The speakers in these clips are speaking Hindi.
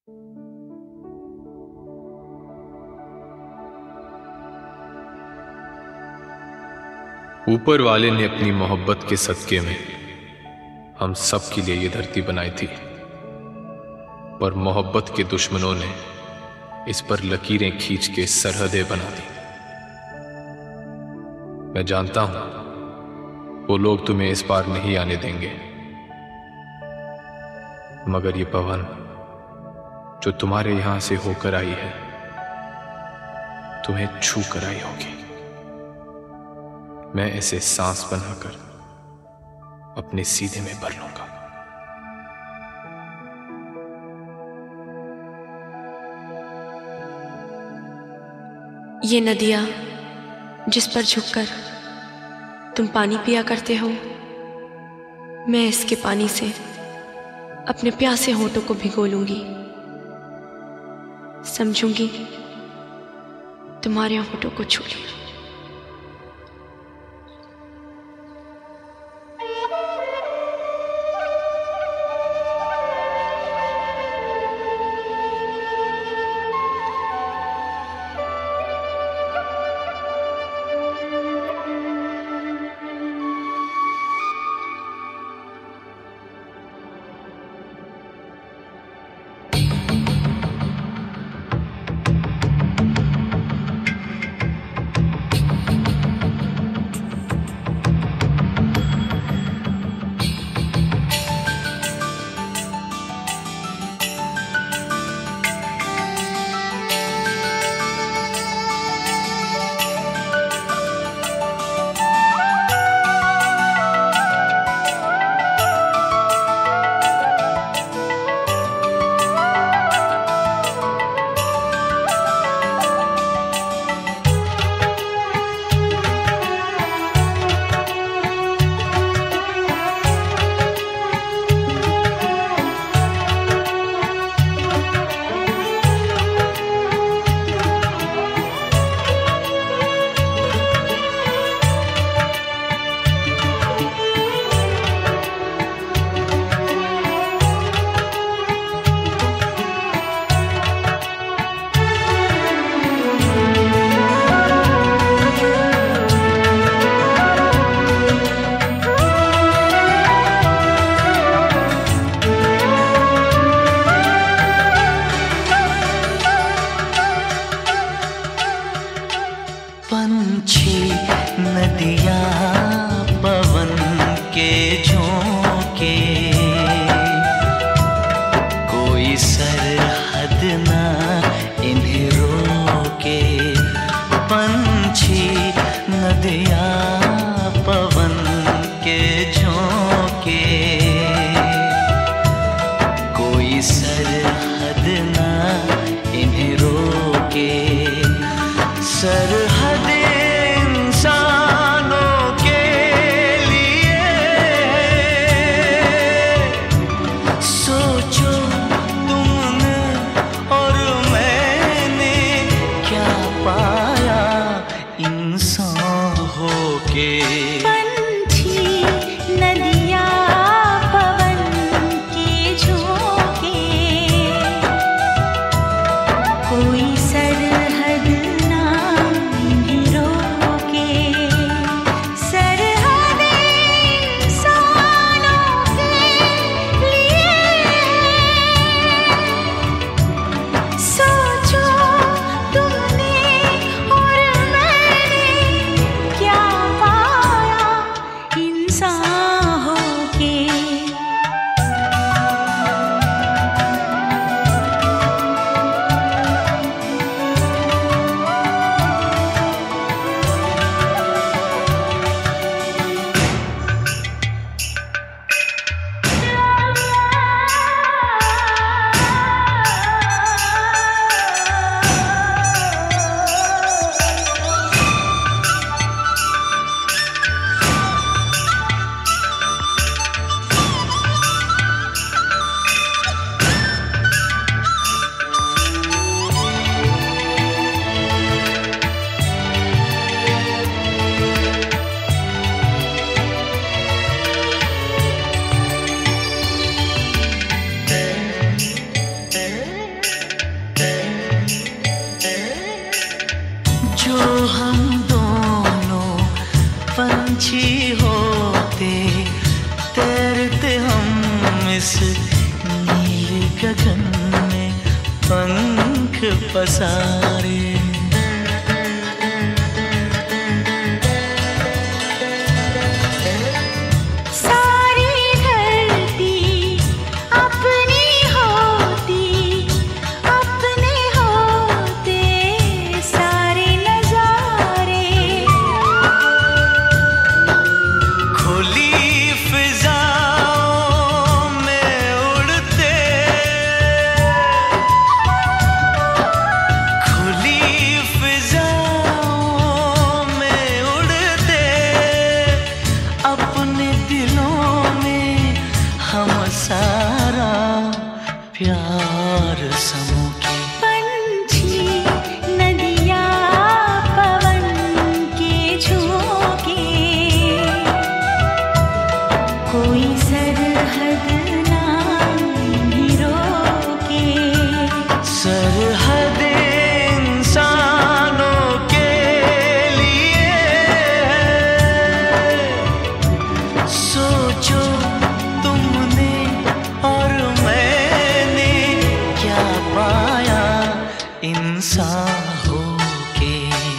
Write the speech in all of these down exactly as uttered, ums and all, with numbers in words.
ऊपर वाले ने अपनी मोहब्बत के सदके में हम सब के लिए ये धरती बनाई थी, पर मोहब्बत के दुश्मनों ने इस पर लकीरें खींच के सरहदें बना दी। मैं जानता हूं वो लोग तुम्हें इस पार नहीं आने देंगे, मगर ये पवन जो तुम्हारे यहां से होकर आई है तुम्हें छू कर आई होगी। मैं इसे सांस बनाकर अपने सीने में भर लूंगा। ये नदियां जिस पर झुककर तुम पानी पिया करते हो, मैं इसके पानी से अपने प्यासे होठों को भिगो लूंगी। समझूंगी तुम्हारे होठों को छू लिया। पंछी नदियाँ पवन के झोंके, कोई सरहद ना इन्हें रोके। पंछी नदियाँ पवन के झोंके, कोई सरहद ना इन्हें रोके। सरहद इंसानों के लिए सोचो तुमने और मैंने क्या पाया इंसान होके। पंछी नदियाँ पवन के झोंके, गगन में पंख पसारे। सारा प्यार समूह के पंछी नदिया पवन के झोंके, कोई सरहद ना ही रोके। सरहद इंसानों के लिए सोचो तुमने और मैंने क्या पाया इंसान होके।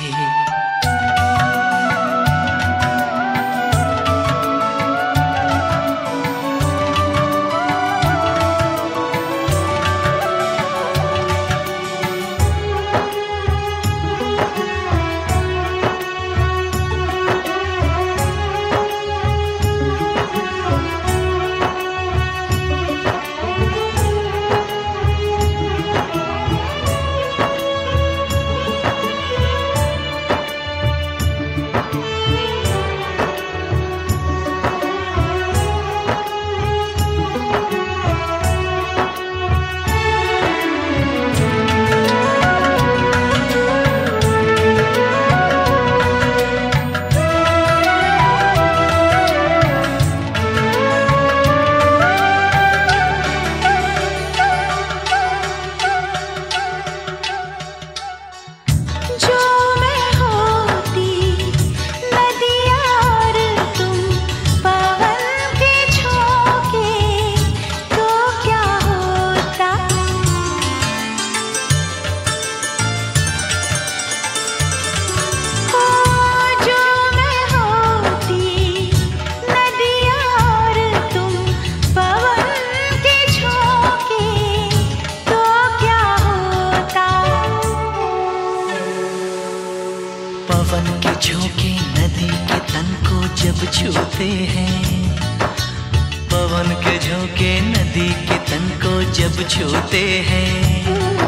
पवन के झोंके नदी के तन को जब छूते हैं, पवन के झोंके नदी के तन को जब छूते हैं,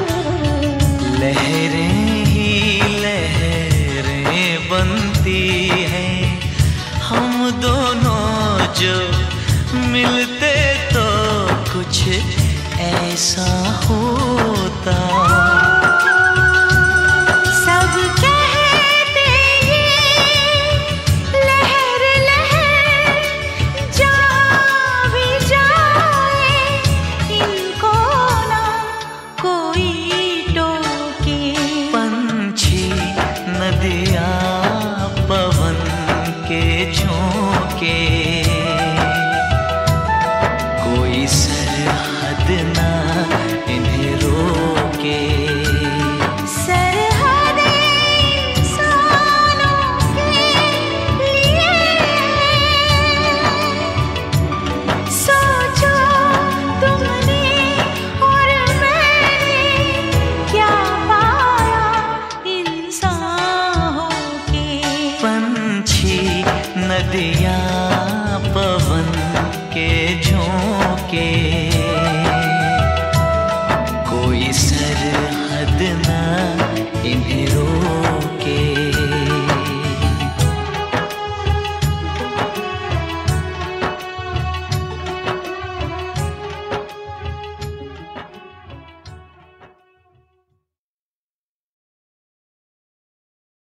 लहरें ही लहरें बनती हैं। हम दोनों जो मिलते तो कुछ ऐसा